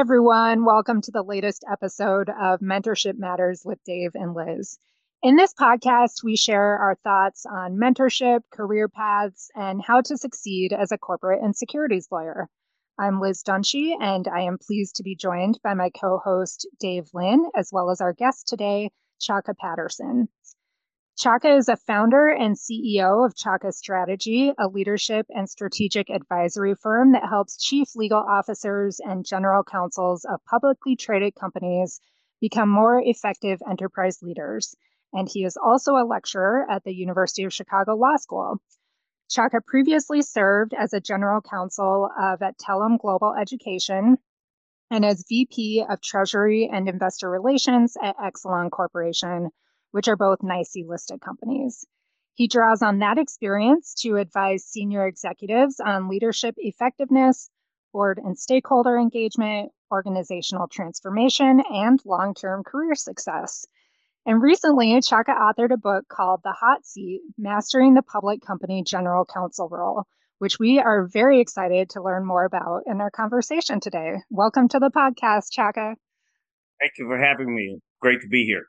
everyone. Welcome to the latest episode of Mentorship Matters with Dave and Liz. In this podcast, we share our thoughts on mentorship, career paths, and how to succeed as a corporate and securities lawyer. I'm Liz Dunshee, and I am pleased to be joined by my co-host, Dave Lynn, as well as our guest today, Chaka Patterson. Chaka is a founder and CEO of Chaka Strategy, a leadership and strategic advisory firm that helps chief legal officers and general counsels of publicly traded companies become more effective enterprise leaders. And he is also a lecturer at the University of Chicago Law School. Chaka previously served as a general counsel of Adtalem Global Education and as VP of Treasury and Investor Relations at Exelon Corporation, which are both NYSE listed companies. He draws on that experience to advise senior executives on leadership effectiveness, board and stakeholder engagement, organizational transformation, and long-term career success. And recently, Chaka authored a book called The Hot Seat, Mastering the Public Company General Counsel Role, which we are very excited to learn more about in our conversation today. Welcome to the podcast, Chaka. Thank you for having me. Great to be here.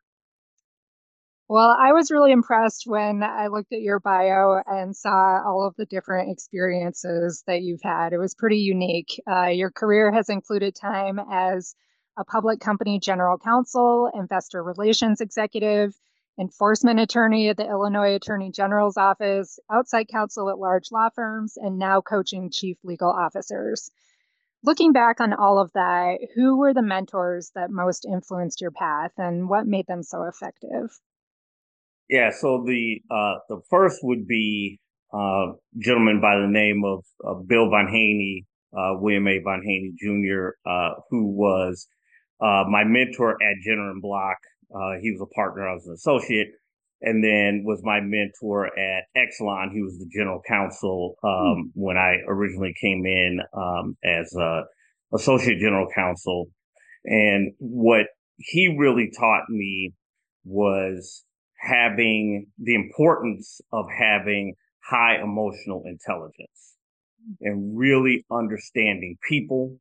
Well, I was really impressed when I looked at your bio and saw all of the different experiences that you've had. It was pretty unique. Your career has included time as a public company general counsel, investor relations executive, enforcement attorney at the Illinois Attorney General's office, outside counsel at large law firms, and now coaching chief legal officers. Looking back on all of that, who were the mentors that most influenced your path and what made them so effective? Yeah, so the first would be a gentleman by the name of Bill Von Haney, William A. Von Haney Jr., who was my mentor at Jenner and Block. He was a partner, I was an associate, and then was my mentor at Exelon. He was the general counsel when I originally came in as associate general counsel. And what he really taught me was having the importance of having high emotional intelligence and really understanding people,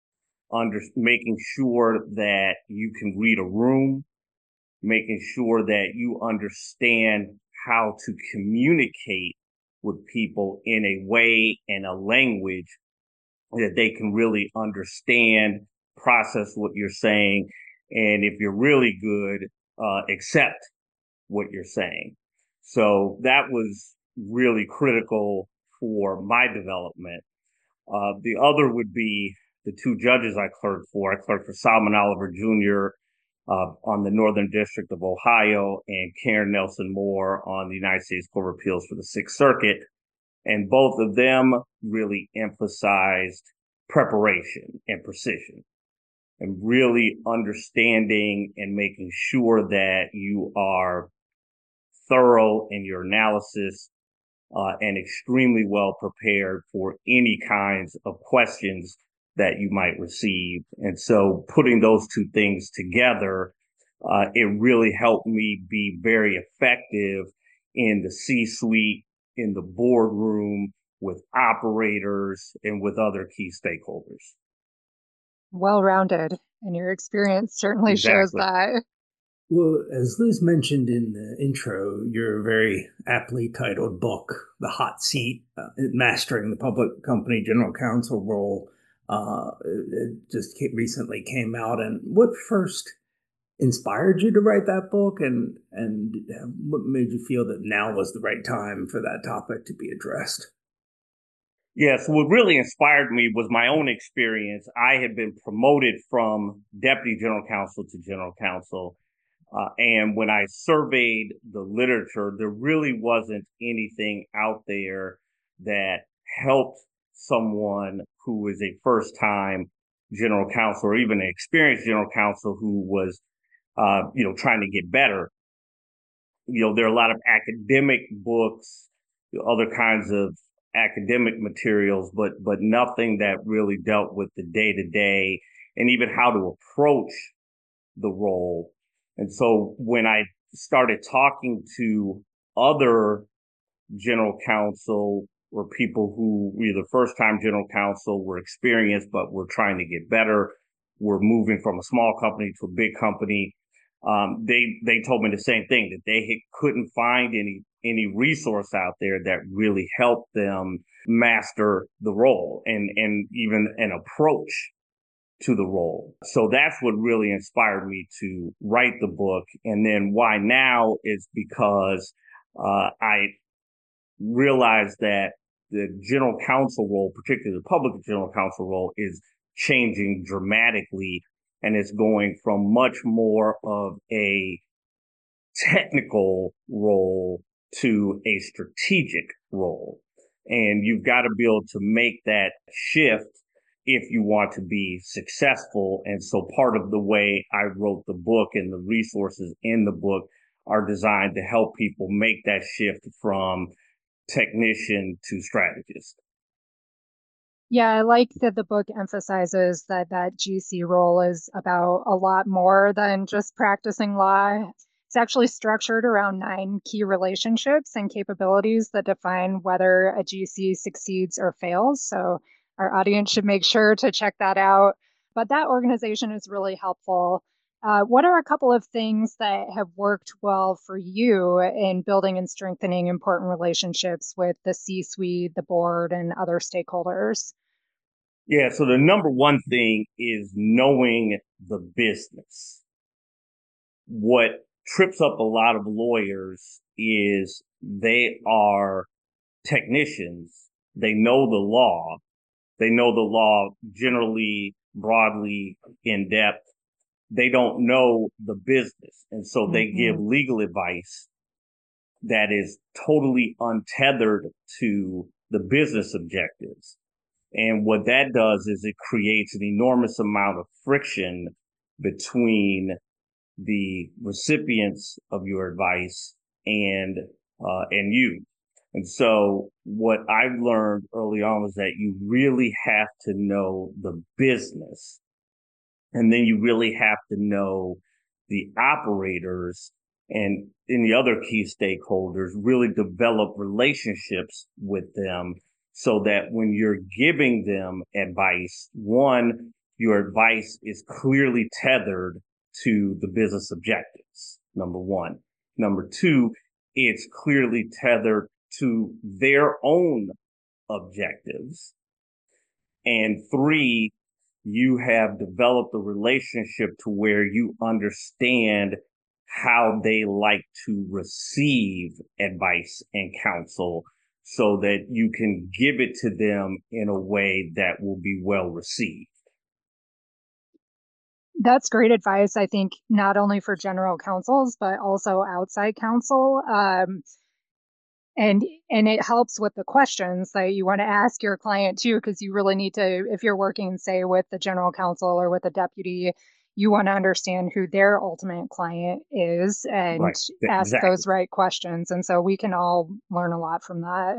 making sure that you can read a room, making sure that you understand how to communicate with people in a way and a language that they can really understand, process what you're saying, and if you're really good, accept what you're saying. So that was really critical for my development. The other would be the two judges I clerked for. I clerked for Solomon Oliver Jr. On the Northern District of Ohio and Karen Nelson Moore on the United States Court of Appeals for the Sixth Circuit. And both of them really emphasized preparation and precision and really understanding and making sure that you are thorough in your analysis and extremely well prepared for any kinds of questions that you might receive. And so putting those two things together, it really helped me be very effective in the C-suite, in the boardroom, with operators, and with other key stakeholders. Well-rounded, and your experience certainly shows Exactly. that. Well, as Liz mentioned in the intro, your very aptly titled book, The Hot Seat, Mastering the Public Company General Counsel Role, it just recently came out. And what first inspired you to write that book, and what made you feel that now was the right time for that topic to be addressed? Yeah, so what really inspired me was my own experience. I had been promoted from deputy general counsel to general counsel. And when I surveyed the literature, there really wasn't anything out there that helped someone who is a first time general counsel or even an experienced general counsel who was, trying to get better. There are a lot of academic books, other kinds of academic materials, but nothing that really dealt with the day to day and even how to approach the role. And so when I started talking to other general counsel or people who were either first time general counsel, were experienced, but were trying to get better, were moving from a small company to a big company, they told me the same thing, that they couldn't find any resource out there that really helped them master the role and even an approach to the role. So that's what really inspired me to write the book. And then why now is because I realized that the general counsel role, particularly the public general counsel role, is changing dramatically, and it's going from much more of a technical role to a strategic role. And you've got to be able to make that shift if you want to be successful. And so part of the way I wrote the book and the resources in the book are designed to help people make that shift from technician to strategist. Yeah, I like that the book emphasizes that GC role is about a lot more than just practicing law. It's actually structured around 9 key relationships and capabilities that define whether a GC succeeds or fails. So our audience should make sure to check that out. But that organization is really helpful. What are a couple of things that have worked well for you in building and strengthening important relationships with the C-suite, the board, and other stakeholders? Yeah, so the number one thing is knowing the business. What trips up a lot of lawyers is they are technicians. They know the law. They know the law generally, broadly, in depth. They don't know the business. And so they give legal advice that is totally untethered to the business objectives. And what that does is it creates an enormous amount of friction between the recipients of your advice and you. And so what I've learned early on was that you really have to know the business. And then you really have to know the operators and any other key stakeholders, really develop relationships with them so that when you're giving them advice, one, your advice is clearly tethered to the business objectives, number one. Number two, it's clearly tethered to their own objectives. And three, you have developed a relationship to where you understand how they like to receive advice and counsel so that you can give it to them in a way that will be well received. That's great advice, I think, not only for general counsels, but also outside counsel. And it helps with the questions that you want to ask your client too, because you really need to, if you're working, say, with the general counsel or with a deputy, you want to understand who their ultimate client is and ask those right questions. And so we can all learn a lot from that.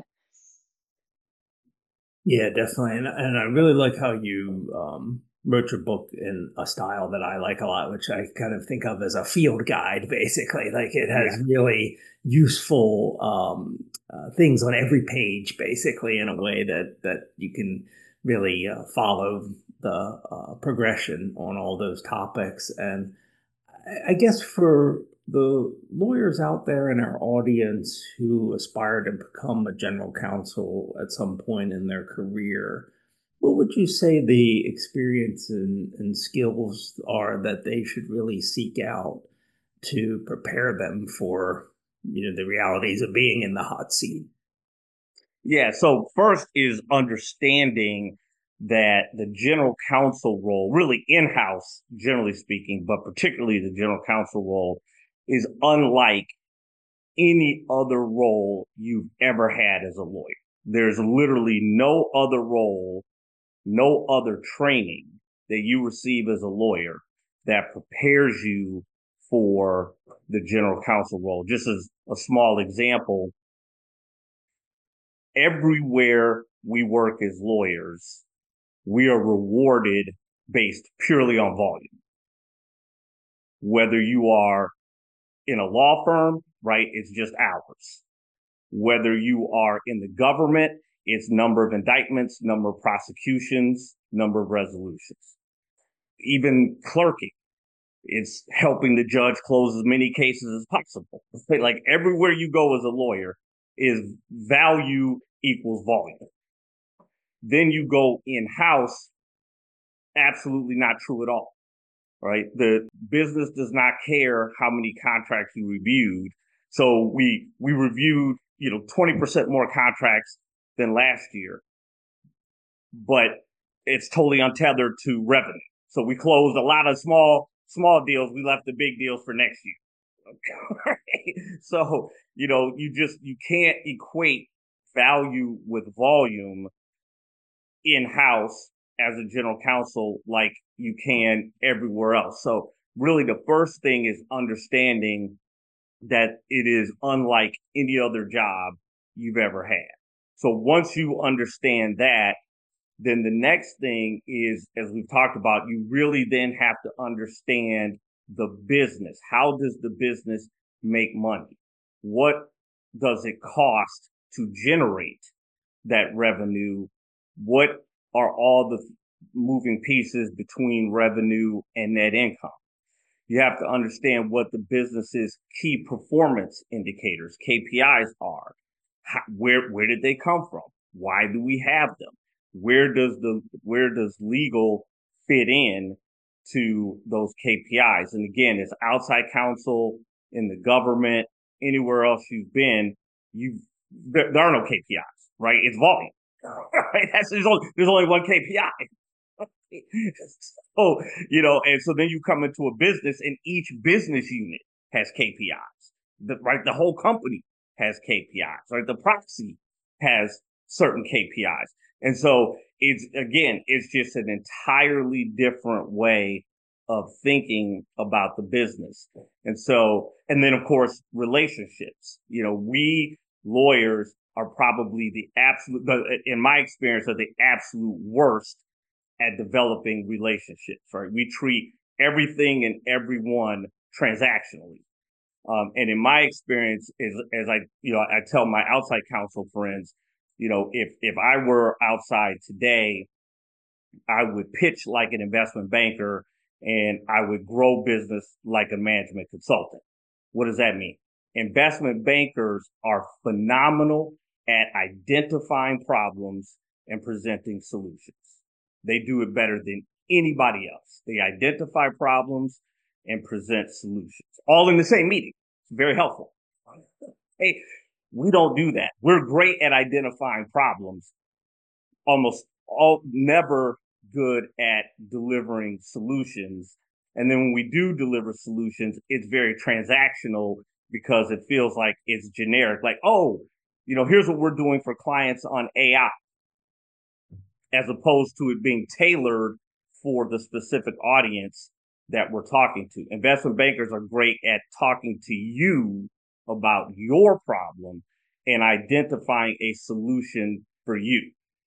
Yeah, definitely. And I really like how you wrote your book in a style that I like a lot, which I kind of think of as a field guide, basically. Like it has really useful things on every page, basically, in a way that you can really follow the progression on all those topics. And I guess for the lawyers out there in our audience who aspire to become a general counsel at some point in their career, what would you say the experience and skills are that they should really seek out to prepare them for, the realities of being in the hot seat? Yeah, so first is understanding that the general counsel role, really in-house, generally speaking, but particularly the general counsel role, is unlike any other role you've ever had as a lawyer. There's literally no other role, no other training that you receive as a lawyer that prepares you for the general counsel role. Just as a small example, everywhere we work as lawyers, we are rewarded based purely on volume. Whether you are in a law firm, right, it's just hours. Whether you are in the government, it's number of indictments, number of prosecutions, number of resolutions. even clerking. It's helping the judge close as many cases as possible. Like everywhere you go as a lawyer is value equals volume. Then you go in-house, absolutely not true at all, right? The business does not care how many contracts you reviewed. So we reviewed, 20% more contracts than last year, but it's totally untethered to revenue. So we closed a lot of small deals. We left the big deals for next year. Okay. So, you can't equate value with volume in-house as a general counsel like you can everywhere else. So really the first thing is understanding that it is unlike any other job you've ever had. So once you understand that, then the next thing is, as we've talked about, you really then have to understand the business. How does the business make money? What does it cost to generate that revenue? What are all the moving pieces between revenue and net income? You have to understand what the business's key performance indicators, KPIs, are. Where did they come from? Why do we have them? Where does legal fit in to those KPIs? And again, it's outside counsel, in the government, anywhere else you've been, there are no KPIs, right? It's volume. Right? There's only one KPI. So, and so then you come into a business and each business unit has KPIs, right? The whole company has KPIs, right? The proxy has certain KPIs. And so it's just an entirely different way of thinking about the business. And then of course, relationships, we lawyers are probably in my experience, are the absolute worst at developing relationships, right? We treat everything and everyone transactionally. And in my experience, as I tell my outside counsel friends, if I were outside today, I would pitch like an investment banker and I would grow business like a management consultant. What does that mean? Investment bankers are phenomenal at identifying problems and presenting solutions. They do it better than anybody else. They identify problems and present solutions, all in the same meeting. It's very helpful. Hey, we don't do that. We're great at identifying problems, never good at delivering solutions. And then when we do deliver solutions, it's very transactional because it feels like it's generic. Like, here's what we're doing for clients on AI, as opposed to it being tailored for the specific audience that we're talking to. Investment bankers are great at talking to you about your problem and identifying a solution for you.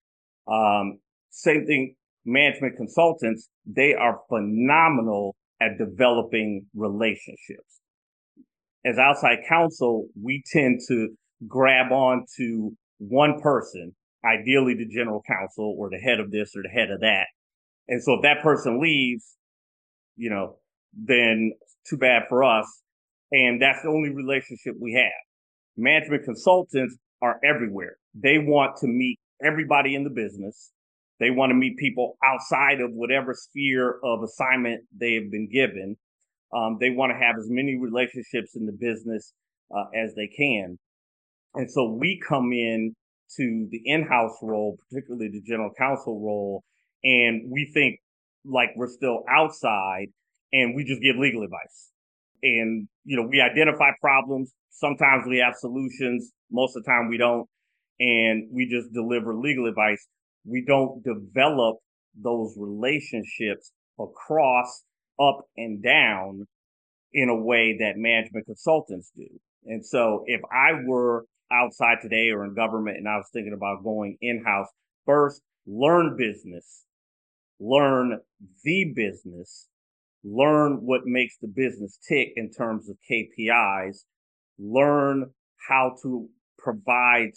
Same thing, management consultants, they are phenomenal at developing relationships. As outside counsel, we tend to grab on to one person, ideally the general counsel or the head of this or the head of that. And so if that person leaves, then too bad for us. And that's the only relationship we have. Management consultants are everywhere. They want to meet everybody in the business. They want to meet people outside of whatever sphere of assignment they have been given. They want to have as many relationships in the business as they can. And so we come in to the in-house role, particularly the general counsel role, and we think like we're still outside and we just give legal advice. And, we identify problems. Sometimes we have solutions. Most of the time we don't. And we just deliver legal advice. We don't develop those relationships across, up and down in a way that management consultants do. And so if I were outside today or in government and I was thinking about going in-house, first, learn business, learn the business, learn what makes the business tick in terms of KPIs, learn how to provide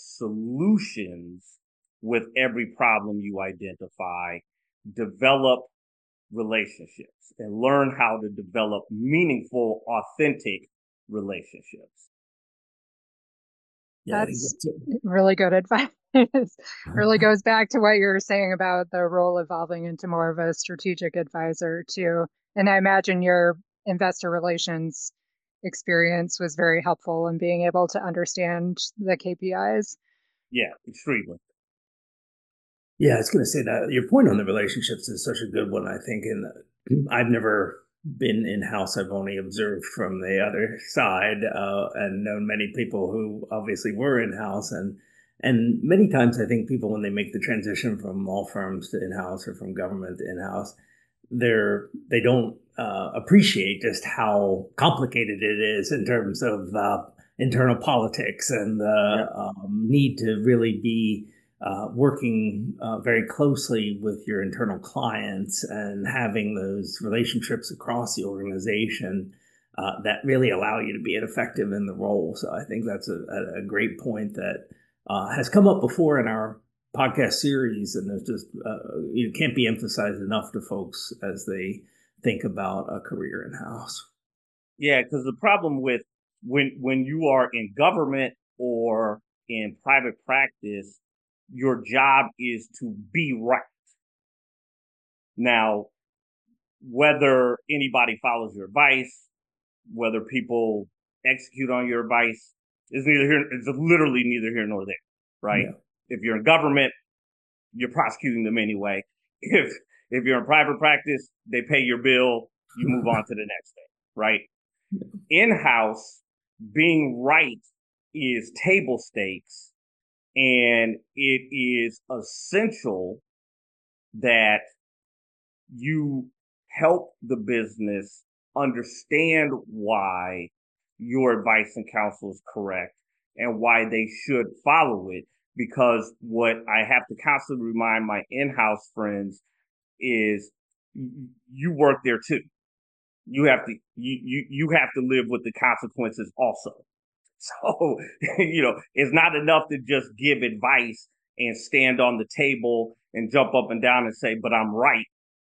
solutions with every problem you identify, develop relationships and learn how to develop meaningful, authentic relationships. Yeah, I think That's that's it. really good advice. Really goes back to what you were saying about the role evolving into more of a strategic advisor too. And I imagine your investor relations experience was very helpful in being able to understand the KPIs. Yeah, extremely. Yeah, I was going to say that your point on the relationships is such a good one, I think. And I've never been in house. I've only observed from the other side and known many people who obviously were in house. And many times I think people, when they make the transition from law firms to in house or from government to in house, they don't appreciate just how complicated it is in terms of internal politics and the Yep. need to really be working very closely with your internal clients and having those relationships across the organization that really allow you to be effective in the role. So I think that's a great point that has come up before in our podcast series, and it's just it can't be emphasized enough to folks as they think about a career in house. Yeah, because the problem with when you are in government or in private practice, your job is to be right. Now, whether anybody follows your advice, whether people execute on your advice, is neither here. It's literally neither here nor there, right? Yeah. If you're in government, you're prosecuting them anyway. If you're in private practice, they pay your bill, you move on to the next thing, right? In-house, being right is table stakes, and it is essential that you help the business understand why your advice and counsel is correct and why they should follow it. Because what I have to constantly remind my in-house friends is you work there too. You have to live with the consequences also. So, it's not enough to just give advice and stand on the table and jump up and down and say, but I'm right.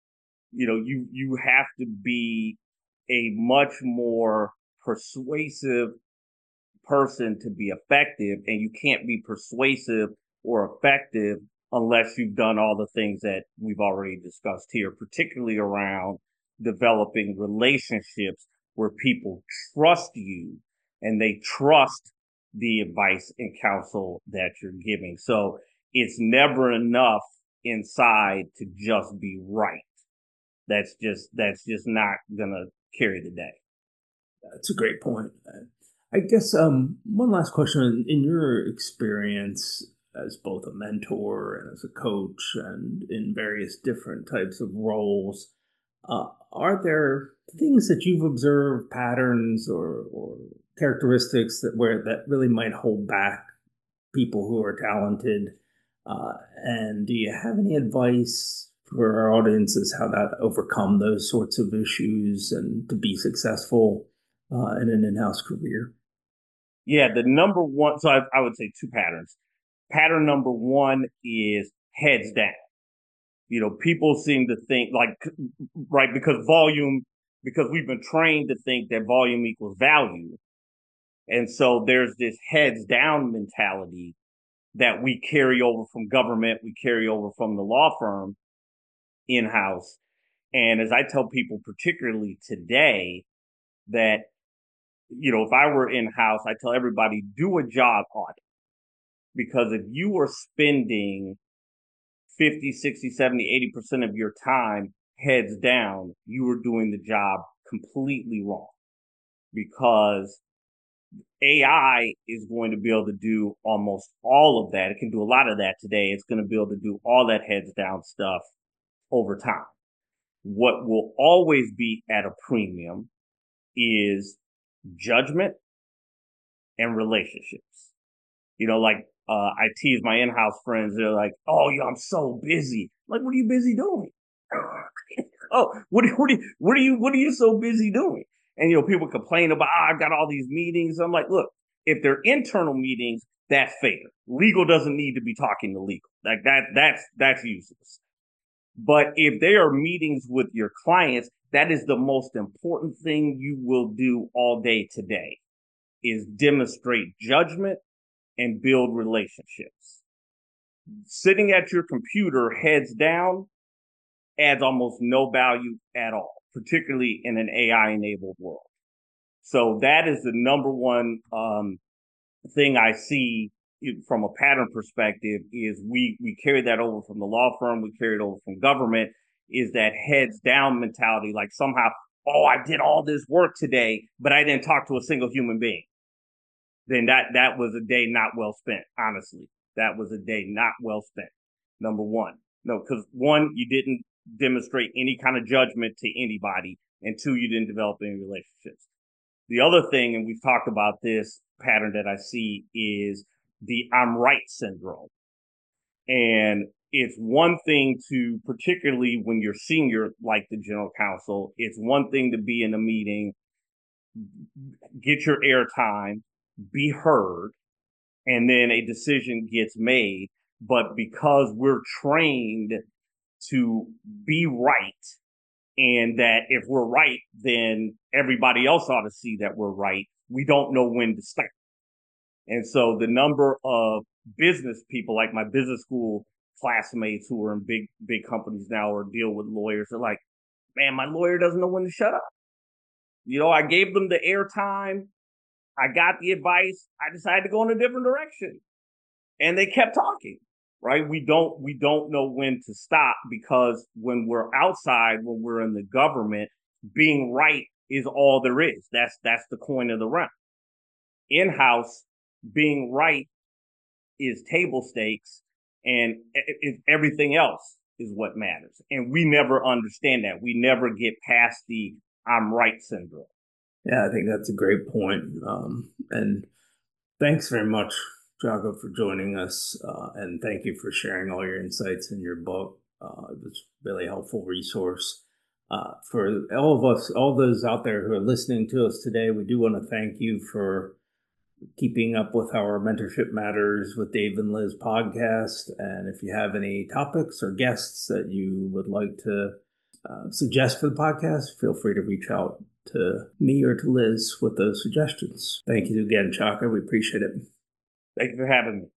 You have to be a much more persuasive person to be effective, and you can't be persuasive or effective unless you've done all the things that we've already discussed here, particularly around developing relationships where people trust you and they trust the advice and counsel that you're giving. So it's never enough inside to just be right. That's just not gonna carry the day. That's a great point. I guess one last question. In your experience as both a mentor and as a coach and in various different types of roles, are there things that you've observed, patterns or characteristics that really might hold back people who are talented? And do you have any advice for our audiences how to overcome those sorts of issues and to be successful in an in-house career? Yeah, the number one, so I would say two patterns. Pattern number one is heads down. People seem to think like, right, because we've been trained to think that volume equals value. And so there's this heads down mentality that we carry over from government, we carry over from the law firm in house. And as I tell people, particularly today, that, if I were in house, I tell everybody, do a job audit. Because if you are spending 50, 60, 70, 80% of your time heads down, you are doing the job completely wrong. Because AI is going to be able to do almost all of that. It can do a lot of that today. It's going to be able to do all that heads down stuff over time. What will always be at a premium is judgment and relationships. Like I tease my in-house friends. They're like, "Oh, yeah, I'm so busy." I'm like, what are you busy doing? Oh, what are you so busy doing? And people complain about, I've got all these meetings. I'm like, look, if they're internal meetings, that's fair. Legal doesn't need to be talking to legal. Like that's useless. But if they are meetings with your clients, that is the most important thing you will do all day today is demonstrate judgment and build relationships. Sitting at your computer heads down adds almost no value at all, particularly in an AI enabled world. So that is the number one thing I see from a pattern perspective is we carry that over from the law firm, we carry it over from government, is that heads down mentality, like somehow, oh, I did all this work today, but I didn't talk to a single human being. Then that was a day not well spent, honestly. That was a day not well spent. Number one. No, because one, you didn't demonstrate any kind of judgment to anybody, and two, you didn't develop any relationships. The other thing, and we've talked about this pattern that I see, is the I'm right syndrome. And it's one thing to, particularly when you're senior, like the general counsel, it's one thing to be in a meeting, get your airtime, be heard, and then a decision gets made. But because we're trained to be right, and that if we're right, then everybody else ought to see that we're right, we don't know when to stop. And so the number of business people, like my business school classmates who are in big companies now or deal with lawyers, are like, man, my lawyer doesn't know when to shut up. I gave them the airtime. I got the advice. I decided to go in a different direction. And they kept talking, right? We don't know when to stop, because when we're outside, when we're in the government, being right is all there is. That's the coin of the realm. In-house, being right is table stakes, and everything else is what matters. And we never understand that. We never get past the I'm right syndrome. Yeah, I think that's a great point. And thanks very much, Jaco, for joining us. And thank you for sharing all your insights in your book. It was a really helpful resource. For all of us, all those out there who are listening to us today, we do want to thank you for keeping up with our Mentorship Matters with Dave and Liz podcast. And if you have any topics or guests that you would like to suggest for the podcast, feel free to reach out to me or to Liz with those suggestions. Thank you again, Jaco. We appreciate it. Thank you for having me.